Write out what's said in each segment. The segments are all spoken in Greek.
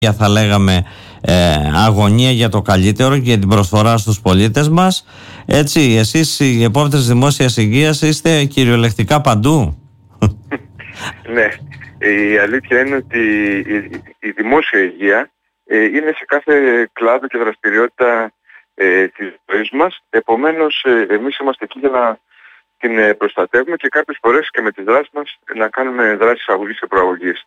θα λέγαμε αγωνία για το καλύτερο και για την προσφορά στους πολίτες μας. Έτσι, εσείς οι επόπτες δημόσιας υγείας είστε κυριολεκτικά παντού. Ναι, η αλήθεια είναι ότι η δημόσια υγεία είναι σε κάθε κλάδο και δραστηριότητα της ζωής μας. Επομένως, εμείς είμαστε εκεί για να την προστατεύουμε και κάποιες φορές και με τις δράσεις μας να κάνουμε δράσεις αγωγής και προαγωγής.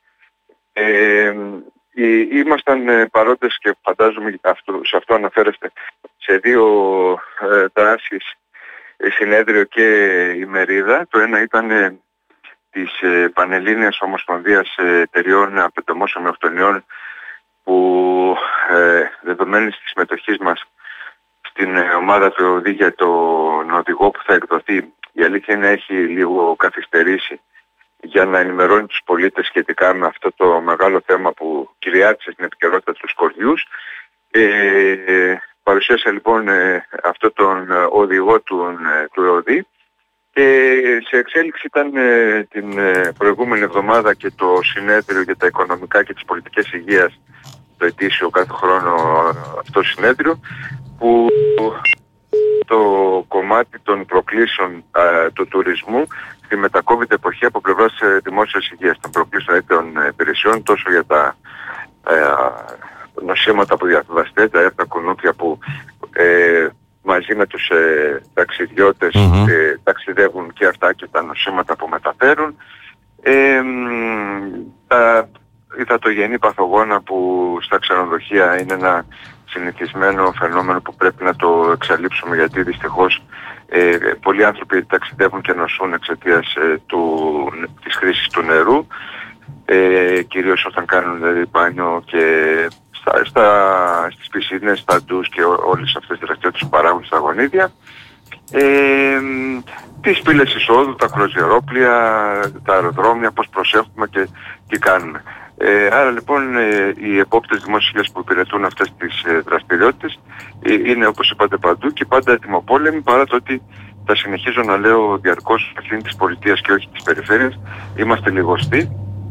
Ήμασταν παρόντες και φαντάζομαι σε αυτό αναφέρεστε σε 2 δράσεις, συνέδριο και ημερίδα. Το ένα ήταν της Πανελλήνιας Ομοσπονδίας Εταιριών Απετομώσεων Αυτονιών, που δεδομένης της συμμετοχής μας στην ομάδα του ΟΔΗ για τον οδηγό που θα εκδοθεί, η αλήθεια είναι έχει λίγο καθυστερήσει για να ενημερώνει τους πολίτες σχετικά με αυτό το μεγάλο θέμα που κυριάρχησε στην επικαιρότητα τους κορδιούς. Παρουσίασα λοιπόν αυτό τον οδηγό του ΟΔΗ και σε εξέλιξη ήταν την προηγούμενη εβδομάδα και το συνέδριο για τα οικονομικά και τις πολιτικές υγείας, το ετήσιο κάθε χρόνο αυτό συνέδριο, που το κομμάτι των προκλήσεων του τουρισμού στη μετα-COVID εποχή από πλευράς δημόσιας υγείας, των προκλήσεων των υπηρεσιών, τόσο για τα νοσήματα που διαβαστέ, τα κουνούπια που μαζί με τους ταξιδιώτες ταξιδεύουν και αυτά και τα νοσήματα που μεταφέρουν, τα υδατογενή παθογόνα που στα ξενοδοχεία είναι ένα συνηθισμένο φαινόμενο που πρέπει να το εξαλείψουμε, γιατί δυστυχώς πολλοί άνθρωποι ταξιδεύουν και νοσούν εξαιτίας της χρήσης του νερού, κυρίως όταν κάνουν δηλαδή μπάνιο και στις πισίνες, στα ντους και όλες αυτές τις δραστηριότητες που παράγουν στα γονίδια, τις πύλες εισόδου, τα κρουαζιερόπλια, τα αεροδρόμια, πώς προσέχουμε και τι κάνουμε. Άρα λοιπόν οι επόπτες δημόσιας υγείας που υπηρετούν αυτές τις δραστηριότητες είναι, όπως είπατε, παντού και πάντα ετοιμοπόλεμοι, παρά το ότι θα συνεχίζω να λέω διαρκώς ευθύνη της πολιτείας και όχι της περιφέρειας. Είμαστε λιγοστοί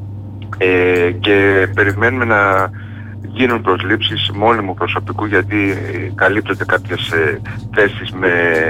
και περιμένουμε να γίνουν προσλήψεις μόνιμου προσωπικού, γιατί καλύπτονται κάποιες θέσεις με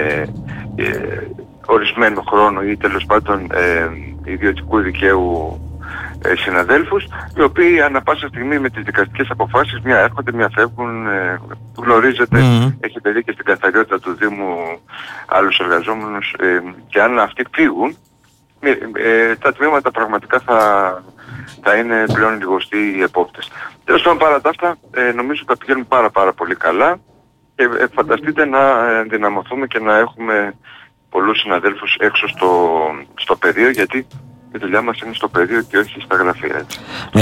ορισμένο χρόνο ή τέλος πάντων ιδιωτικού δικαίου συναδέλφους, οι οποίοι ανά πάσα στιγμή με τις δικαστικές αποφάσεις μια έρχονται, μια φεύγουν. Γνωρίζετε, έχετε δει και στην καθαριότητα του Δήμου άλλους εργαζόμενους, και αν αυτοί φύγουν, τα τμήματα πραγματικά θα είναι πλέον λιγοστοί οι επόπτες. Τέλος πάντων, παρά τα αυτά, νομίζω θα πηγαίνουν πάρα πολύ καλά και φανταστείτε να ενδυναμωθούμε και να έχουμε πολλούς συναδέλφους έξω στο πεδίο, γιατί η δουλειά μας είναι στο πεδίο και όχι στα γραφεία, έτσι.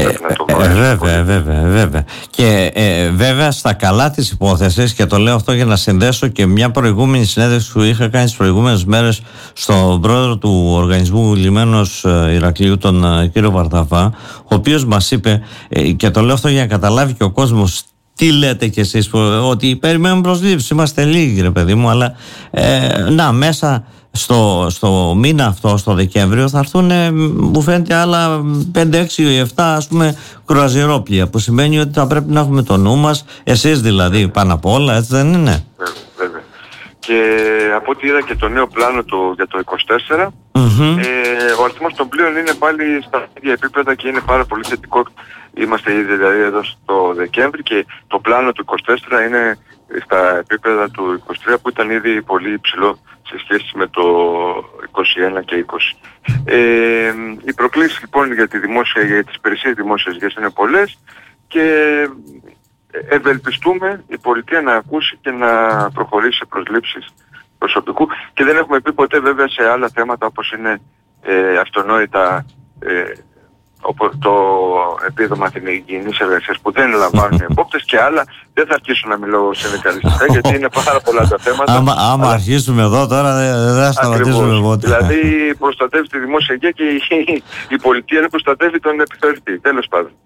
Βέβαια. Και βέβαια στα καλά της υπόθεσης, και το λέω αυτό για να συνδέσω και μια προηγούμενη συνέντευξη που είχα κάνει τις προηγούμενες μέρες στον πρόεδρο του Οργανισμού Λιμένος Ηρακλείου, τον κύριο Βαρταβά, ο οποίος μας είπε, και το λέω αυτό για να καταλάβει και ο κόσμος τι λέτε κι εσείς, ότι περιμένουμε προσλήψεις, είμαστε λίγοι ρε παιδί μου, αλλά μέσα στο μήνα αυτό, στο Δεκέμβριο, θα έρθουν, μου φαίνεται, άλλα 5, 6 ή 7 ας πούμε κρουαζιερόπλια, που σημαίνει ότι θα πρέπει να έχουμε το νου μας, εσείς δηλαδή πάνω απ' όλα, έτσι δεν είναι? Βέβαια. Και από ό,τι είδα και το νέο πλάνο για το 24, ο αριθμός των πλοίων είναι πάλι στα ίδια επίπεδα και είναι πάρα πολύ θετικό. Είμαστε ήδη δηλαδή εδώ στο Δεκέμβρη και το πλάνο του 24 είναι στα επίπεδα του 23, που ήταν ήδη πολύ υψηλό σε σχέση με το 21 και 20. Οι προκλήσεις λοιπόν για τις υπηρεσίες δημόσιας υγείας είναι πολλές και ευελπιστούμε η πολιτεία να ακούσει και να προχωρήσει σε προσλήψεις προσωπικού, και δεν έχουμε πει ποτέ βέβαια σε άλλα θέματα όπως είναι αυτονόητα το επίδομα την υγιεινής εργασίας που δεν λαμβάνουν οι επόπτες και άλλα. Δεν θα αρχίσω να μιλώ συνδικαλιστικά γιατί είναι πάρα πολλά τα θέματα. Άμα αρχίσουμε εδώ τώρα δεν θα σταματήσουμε ποτέ. Δηλαδή προστατεύει τη δημόσια υγεία και η πολιτεία να προστατεύει τον επιθεωρητή. Τέλος πάντων.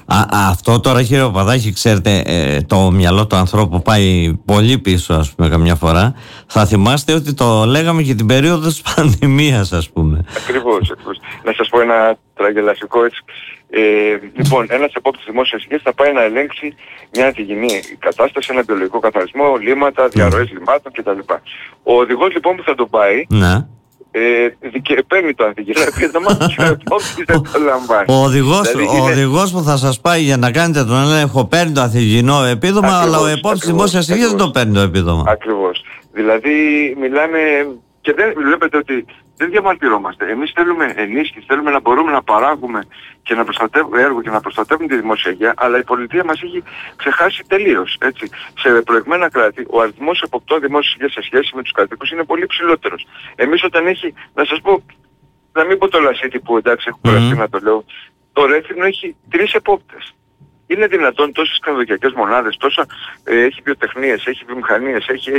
Αυτό τώρα, κύριε Παπαδάκη, ξέρετε, το μυαλό του ανθρώπου πάει πολύ πίσω, ας πούμε, καμιά φορά. Θα θυμάστε ότι το λέγαμε και την περίοδο της πανδημίας, ας πούμε. Ακριβώς. Να σας πω ένα τραγελαφικό έτσι. Λοιπόν, ένας επόπτης δημόσιας υγείας θα πάει να ελέγξει μια ανθυγιεινή κατάσταση, ένα βιολογικό καθαρισμό, λίμματα, διαρροές λιμάτων κτλ. Ο οδηγός λοιπόν που θα τον πάει, παίρνει το ανθυγιεινό επίδομα και ο επόπτης δεν το λαμβάνει. Ο οδηγός που θα σας πάει για να κάνετε τον έλεγχο παίρνει το ανθυγιεινό επίδομα, αλλά ο επόπτης δημόσιας υγείας δεν το παίρνει το επίδομα. Ακριβώς. Δηλαδή μιλάμε και δεν βλέπετε ότι δεν διαμαρτυρόμαστε. Εμείς θέλουμε ενίσχυση, θέλουμε να μπορούμε να παράγουμε και να προστατεύουμε έργο και να προστατεύουμε τη δημόσια υγεία, αλλά η πολιτεία μας έχει ξεχάσει τελείως. Έτσι. Σε προηγμένα κράτη ο αριθμός εποπτών δημόσιας υγείας σε σχέση με τους κατοίκους είναι πολύ ψηλότερος. Εμείς όταν έχει, να σας πω, να μην πω το Λασίτη που εντάξει έχω κουραστεί να το λέω, το Ρέθυμνο έχει 3 επόπτες. Είναι δυνατόν τόσες ξενοδοχειακές μονάδες, τόσα έχει βιοτεχνίες, έχει βιομηχανίες, έχει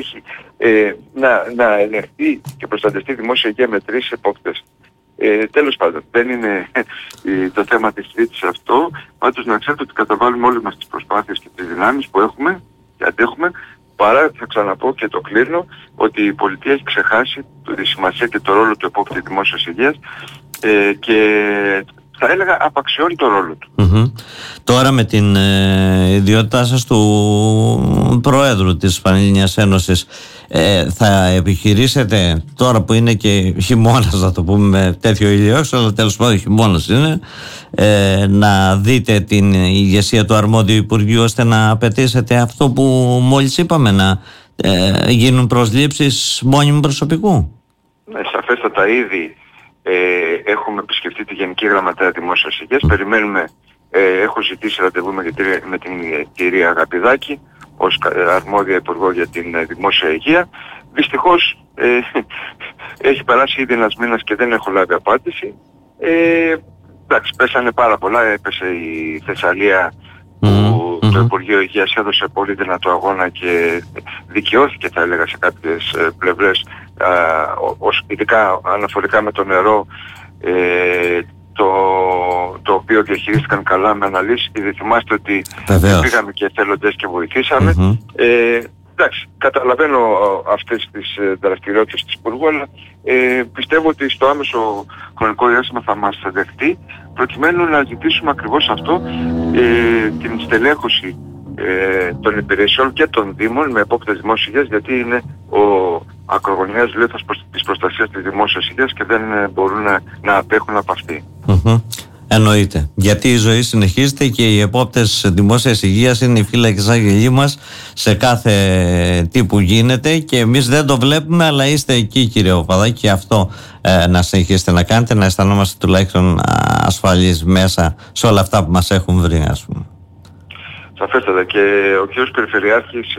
να ελεγχθεί και προστατευτεί δημόσια υγεία με 3 επόπτες. Τέλος πάντων, δεν είναι το θέμα της συζήτησης αυτό. Πάντως να ξέρετε ότι καταβάλουμε όλες μας τις προσπάθειες και τις δυνάμεις που έχουμε και αντέχουμε, παρά θα ξαναπώ και το κλείνω ότι η πολιτεία έχει ξεχάσει τη σημασία και το ρόλο του επόπτη δημόσιας υγείας και θα έλεγα απαξιώνει το ρόλο του. Τώρα με την ιδιότητά σας του Προέδρου της Πανελληνίας Ένωσης θα επιχειρήσετε, τώρα που είναι και χειμώνας, να το πούμε με τέτοιο ήλιο, αλλά τέλος πάντων χειμώνας είναι, να δείτε την ηγεσία του αρμόδιου Υπουργείου ώστε να απαιτήσετε αυτό που μόλις είπαμε, να γίνουν προσλήψεις μόνιμου προσωπικού? Σαφέστατα ήδη έχουμε επισκεφτεί τη Γενική Γραμματέα Δημόσιας Υγείας. Περιμένουμε, έχω ζητήσει ραντεβού με την κυρία Αγαπηδάκη ως αρμόδια υπουργό για την δημόσια υγεία. Δυστυχώς έχει περάσει ήδη ένας μήνας και δεν έχω λάβει απάντηση. Εντάξει, πέσανε πάρα πολλά, έπεσε η Θεσσαλία που το Υπουργείο Υγείας έδωσε πολύ δυνατό αγώνα και δικαιώθηκε, θα έλεγα, σε κάποιες πλευρές, ειδικά αναφορικά με το νερό, το οποίο διαχειρίστηκαν καλά με αναλύσεις. Ήδη θυμάστε ότι πήγαμε και εθελοντές και βοηθήσαμε. Εντάξει, καταλαβαίνω αυτές τις δραστηριότητες της Υπουργού, αλλά πιστεύω ότι στο άμεσο χρονικό διάστημα θα μας δεχτεί, προκειμένου να ζητήσουμε ακριβώς αυτό, την στελέχωση των υπηρεσιών και των Δήμων με επόπτες δημόσιας υγείας, γιατί είναι ο ακρογωνιαίος λίθος της προστασίας της δημόσιας υγείας και δεν μπορούν να απέχουν από αυτή. Εννοείται. Γιατί η ζωή συνεχίζεται και οι επόπτες δημόσιας υγείας είναι οι φύλακες άγγελοι μας σε κάθε τι που γίνεται και εμείς δεν το βλέπουμε, αλλά είστε εκεί, κύριε Παπαδάκη, και αυτό να συνεχίσετε να κάνετε, να αισθανόμαστε τουλάχιστον ασφαλείς μέσα σε όλα αυτά που μας έχουν βρει, ας πούμε. Σαφέστατα, και ο κ. Περιφερειάρχης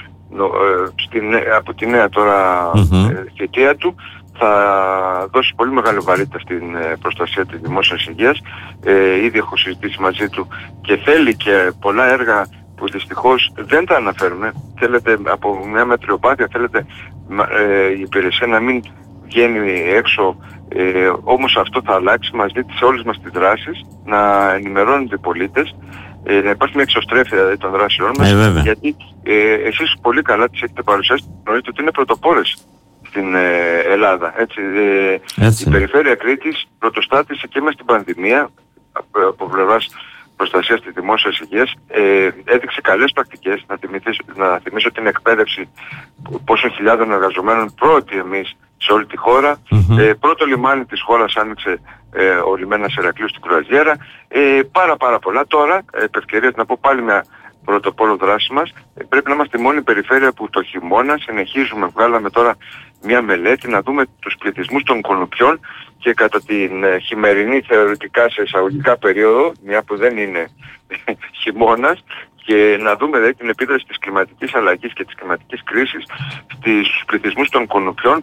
από τη νέα τώρα θητεία του θα δώσει πολύ μεγάλη βαρύτητα στην προστασία της δημόσιας υγείας. Ήδη έχω συζητήσει μαζί του και θέλει και πολλά έργα που δυστυχώς δεν τα αναφέρουμε. Θέλετε από μια μετριοπάθεια, θέλετε η υπηρεσία να μην βγαίνει έξω, όμως αυτό θα αλλάξει. Μας δείτε σε όλες μας τις δράσεις να ενημερώνονται οι πολίτες, να υπάρχει μια εξωστρέφεια των δράσεών μας, γιατί εσείς πολύ καλά τις έχετε παρουσιάσει, γνωρίζετε ότι είναι πρωτοπόρες στην Ελλάδα. Έτσι. Η Περιφέρεια Κρήτης πρωτοστάτησε και μες στην πανδημία από πλευράς προστασίας της δημόσιας υγείας, έδειξε καλές πρακτικές. Να θυμίσω την εκπαίδευση πόσων χιλιάδων εργαζομένων, πρώτοι εμείς σε όλη τη χώρα. Πρώτο λιμάνι της χώρας άνοιξε ο λιμένας Ηρακλείου στην Κρουαζιέρα. Πάρα πολλά. Τώρα, επ' ευκαιρίας να πω πάλι μια πρωτοπόρο δράση μας, πρέπει να είμαστε η μόνη περιφέρεια που το χειμώνα συνεχίζουμε. Βγάλαμε τώρα μια μελέτη να δούμε τους πληθυσμούς των Κολουπιών και κατά την χειμερινή θεωρητικά σε εισαγωγικά περίοδο, μια που δεν είναι χειμώνας, και να δούμε δηλαδή την επίδραση της κλιματικής αλλαγής και της κλιματικής κρίσης στους πληθυσμούς των Κολουπιών, που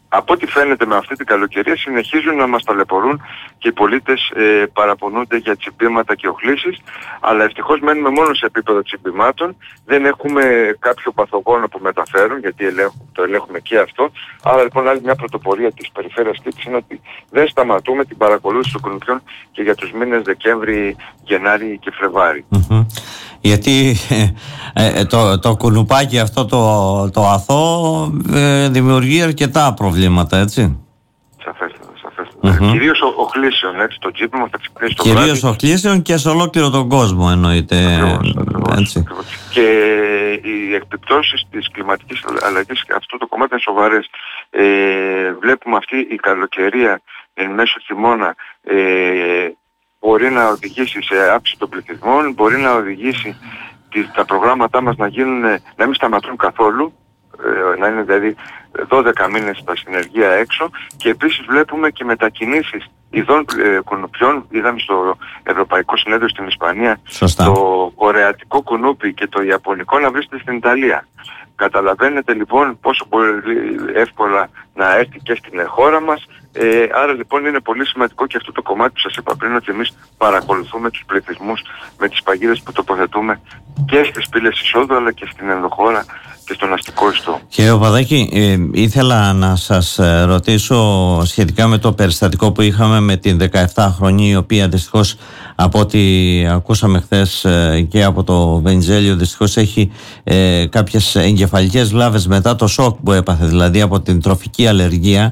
από ό,τι φαίνεται με αυτή την καλοκαιρία συνεχίζουν να μας ταλαιπωρούν και οι πολίτες παραπονούνται για τσιμπήματα και οχλήσεις, αλλά ευτυχώς μένουμε μόνο σε επίπεδο τσιμπημάτων, δεν έχουμε κάποιο παθογόνο που μεταφέρουν, γιατί το ελέγχουμε και αυτό. Άρα λοιπόν άλλη μια πρωτοπορία της Περιφέρειας Κρήτης είναι ότι δεν σταματούμε την παρακολούθηση των κουνουπιών και για τους μήνες Δεκέμβρη, Γενάρη και Φλεβάρη. Γιατί το κουνουπάκι αυτό το αθώο δημιουργεί αρκετά προβλήματα, έτσι. Σαφέστατα. Κυρίως οχλήσεων, έτσι, το τσίπημα θα ξυπνήσει το βράδυ. Κυρίως οχλήσεων και σε ολόκληρο τον κόσμο εννοείται. Ακριβώς. Και οι εκπληκτώσεις της κλιματικής αλλαγής, αυτό το κομμάτι είναι σοβαρές. Βλέπουμε αυτή η καλοκαιρία εν μέσω χειμώνα μπορεί να οδηγήσει σε αύξηση των πληθυσμών, μπορεί να οδηγήσει τα προγράμματά μας να μην σταματούν καθόλου, να είναι δηλαδή 12 μήνες στα συνεργεία έξω, και επίσης βλέπουμε και μετακινήσεις ειδών κουνουπιών. Είδαμε στο Ευρωπαϊκό Συνέδριο στην Ισπανία το κορεατικό κουνούπι και το ιαπωνικό να βρίσκεται στην Ιταλία. Καταλαβαίνετε λοιπόν πόσο πολύ εύκολα να έρθει και στην χώρα μας. Άρα λοιπόν είναι πολύ σημαντικό και αυτό το κομμάτι που σας είπα πριν, ότι εμείς παρακολουθούμε τους πληθυσμούς με τις παγίδες που τοποθετούμε και στις πύλες εισόδου αλλά και στην ενδοχώρα και στον αστικό ιστό. Κύριε Παπαδάκη, ήθελα να σας ρωτήσω σχετικά με το περιστατικό που είχαμε με την 17χρονη, η οποία δυστυχώς από ό,τι ακούσαμε χθες και από το Βενιζέλιο δυστυχώς έχει κάποιες εγκεφαλικές βλάβες μετά το σοκ που έπαθε, δηλαδή από την τροφική αλλεργία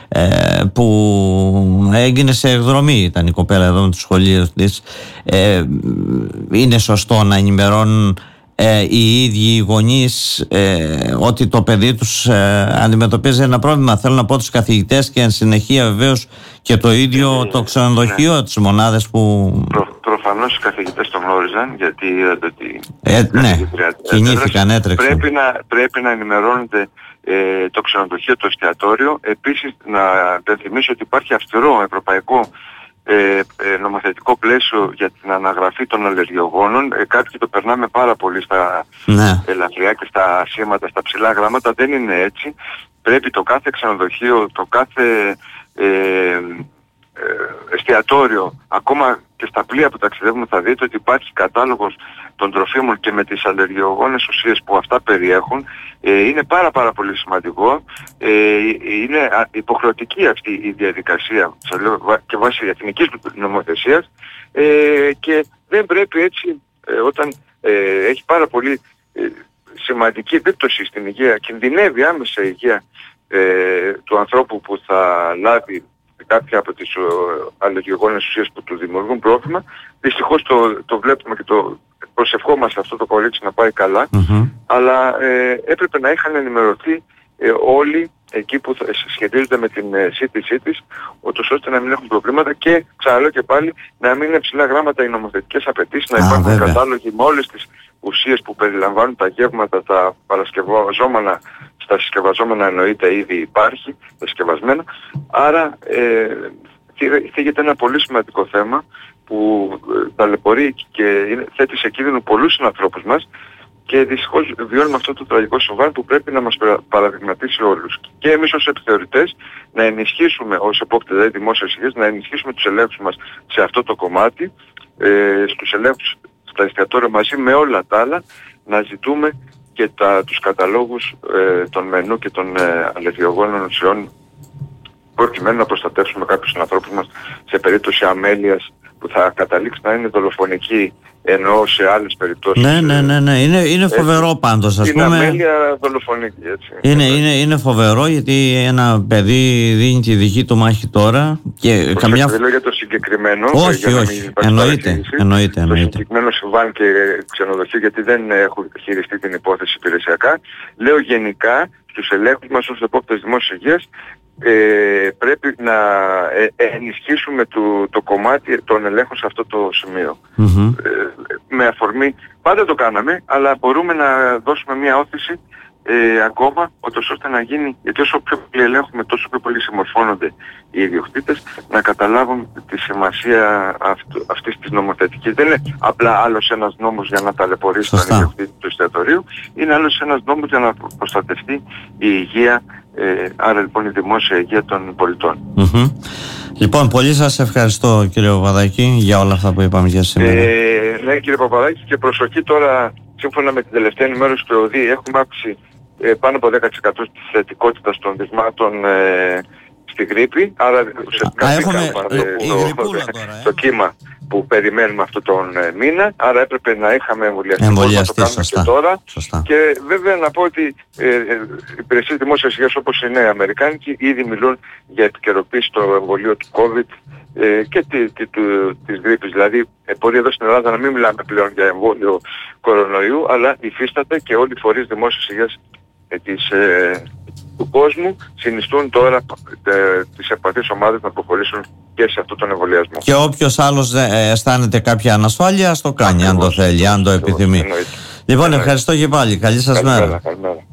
που έγινε σε εκδρομή. Ήταν η κοπέλα εδώ με το σχολείο της. Είναι σωστό να ενημερώνουν οι ίδιοι οι γονείς ότι το παιδί τους αντιμετωπίζει ένα πρόβλημα? Θέλω να πω τους καθηγητές και εν συνεχεία βεβαίως και το ίδιο το ξενοδοχείο, τις μονάδες που... Προφανώς οι καθηγητές το γνώριζαν, γιατί είδατε ότι κινήθηκαν, έτρεξαν. Πρέπει να ενημερώνεται το ξενοδοχείο, το εστιατόριο. Επίσης να υπενθυμίσω ότι υπάρχει αυστηρό ευρωπαϊκό νομοθετικό πλαίσιο για την αναγραφή των αλλεργιογόνων. Κάποιοι το περνάμε πάρα πολύ στα ελαφριά και στα σήματα, στα ψηλά γράμματα. Δεν είναι έτσι. Πρέπει το κάθε ξενοδοχείο, το κάθε εστιατόριο, ακόμα και στα πλοία που ταξιδεύουμε θα δείτε ότι υπάρχει κατάλογος των τροφίμων και με τις αλλεργιογόνες ουσίες που αυτά περιέχουν. Είναι πάρα πολύ σημαντικό. Είναι υποχρεωτική αυτή η διαδικασία και βάσει εθνικής νομοθεσίας, και δεν πρέπει έτσι όταν έχει πάρα πολύ σημαντική επίπτωση στην υγεία, κινδυνεύει άμεσα η υγεία του ανθρώπου που θα λάβει κάποια από τις αλλεργιογόνες ουσίες που του δημιουργούν πρόβλημα. Δυστυχώς το βλέπουμε και το προσευχόμαστε αυτό το κορίτσι να πάει καλά, αλλά έπρεπε να είχαν ενημερωθεί όλοι εκεί που σχετίζονται με την σύντησή της, ώστε να μην έχουν προβλήματα και ξαναλέω και πάλι να μην είναι ψηλά γράμματα οι νομοθετικές απαιτήσεις, να υπάρχουν κατάλογοι με όλες τις ουσίες που περιλαμβάνουν τα γεύματα, τα παρασκευαζόμενα. Στα συσκευαζόμενα εννοείται ήδη υπάρχει, τα συσκευασμένα. Άρα θίγεται ένα πολύ σημαντικό θέμα που ταλαιπωρεί και θέτει σε κίνδυνο πολλούς συνανθρώπους μας, και δυστυχώς βιώνουμε αυτό το τραγικό συμβάν που πρέπει να μας παραδειγματίσει όλους. Και εμείς ως επιθεωρητές να ενισχύσουμε, ως επόπτες δηλαδή δημόσιας υγείας, να ενισχύσουμε τους ελέγχους μας σε αυτό το κομμάτι, στους ελέγχους στα εστιατόρια μαζί με όλα τα άλλα, να ζητούμε και τους καταλόγους των μενού και των αλλεργιογόνων ουσιών, προκειμένου να προστατεύσουμε κάποιους ανθρώπους μας σε περίπτωση αμέλειας που θα καταλήξει να είναι δολοφονική, ενώ σε άλλες περιπτώσεις... Ναι. Είναι φοβερό πάντως, ας πούμε. Είναι αμέλεια δολοφονική, έτσι. Είναι φοβερό, γιατί ένα παιδί δίνει τη δική του μάχη τώρα και καμιά... Δεν λέω για το συγκεκριμένο. Όχι. Εννοείται. Το συγκεκριμένο συμβάν και ξενοδοχείο, γιατί δεν έχω χειριστεί την υπόθεση υπηρεσιακά. Λέω γενικά στους ελέγχους μας ως επόπτες δημόσιας υγείας, πρέπει να ενισχύσουμε το κομμάτι των ελέγχων σε αυτό το σημείο. Με αφορμή, πάντα το κάναμε, αλλά μπορούμε να δώσουμε μια όθηση ακόμα, ώστε να γίνει, γιατί όσο πιο πολύ ελέγχουμε, τόσο πιο πολύ συμμορφώνονται οι ιδιοκτήτες να καταλάβουν τη σημασία αυτής της νομοθετικής. Δεν είναι απλά άλλος ένας νόμος για να ταλαιπωρήσει τον ιδιοκτήτη του εστιατορίου, είναι άλλος ένας νόμος για να προστατευτεί η υγεία Άρα λοιπόν η δημόσια υγεία των πολιτών. Λοιπόν, πολύ σας ευχαριστώ κύριε Παπαδάκη για όλα αυτά που είπαμε για σήμερα. Ναι κύριε Παπαδάκη, και προσοχή τώρα, σύμφωνα με την τελευταία ενημέρωση του ΕΟΔΗ, έχουμε αύξηση πάνω από 10% της θετικότητας των δειγμάτων στη γρίπη. Άρα ουσιαστικά το κύμα που περιμένουμε αυτόν τον μήνα. Άρα έπρεπε να είχαμε εμβολιαστεί, το κάνουμε και τώρα. Σωστά. Και βέβαια να πω ότι οι υπηρεσίες δημόσιας υγείας όπως είναι οι αμερικάνικοι ήδη μιλούν για επικαιροποίηση στο εμβολίο του COVID και της γρίπης. Δηλαδή μπορεί εδώ στην Ελλάδα να μην μιλάμε πλέον για εμβόλιο κορονοϊού, αλλά υφίσταται και όλοι οι φορείς δημόσιας υγείας του κόσμου συνιστούν τώρα τις ευπαθείς ομάδες να προχωρήσουν και σε αυτόν τον εμβολιασμό. Και όποιος άλλος αισθάνεται κάποια ανασφάλεια, ας το κάνει, αν το θέλει, αν το επιθυμεί. Λοιπόν, ευχαριστώ και πάλι. Καλή σας μέρα.